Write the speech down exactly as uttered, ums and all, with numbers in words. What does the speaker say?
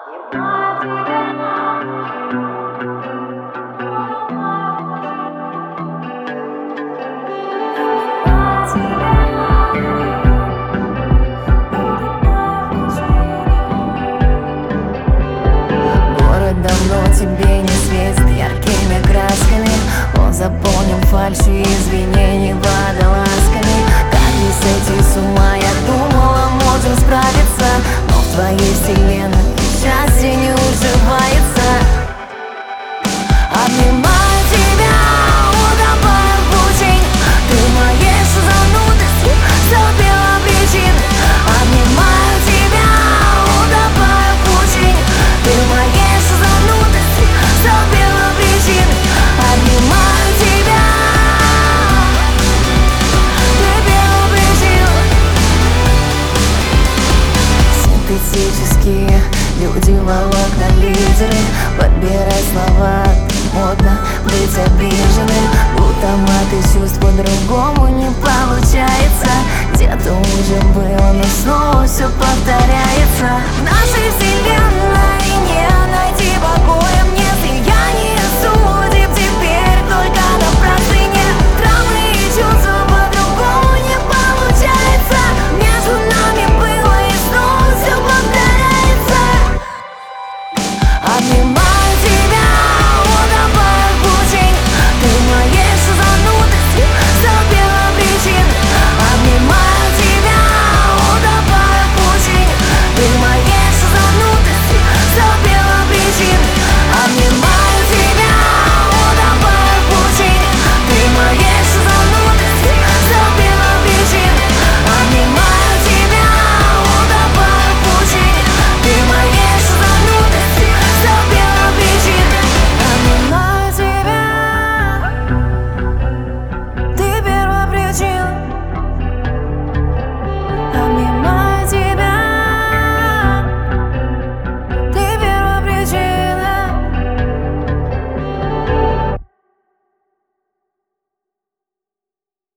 Город давно тебе не светит яркими красками. Он заполнен фальшью и извинений водолазками. Как не сойти с ума, я думала, можем справиться, но в твоей вселенной счастье не уживается. Обнимаю тебя, утопаю в пучине. Ты в моей шизанутости забила причины. Обнимаю тебя, утопаю в пучине. Ты в моей шизанутости забила причины. Обнимаю тебя, ты била причину. Синтетические люди, волокна, лидеры. Подбирай слова, модно быть обиженным. Будто маты чувств по-другому не получается. Где-то уже было, но снова все повторяется. Наш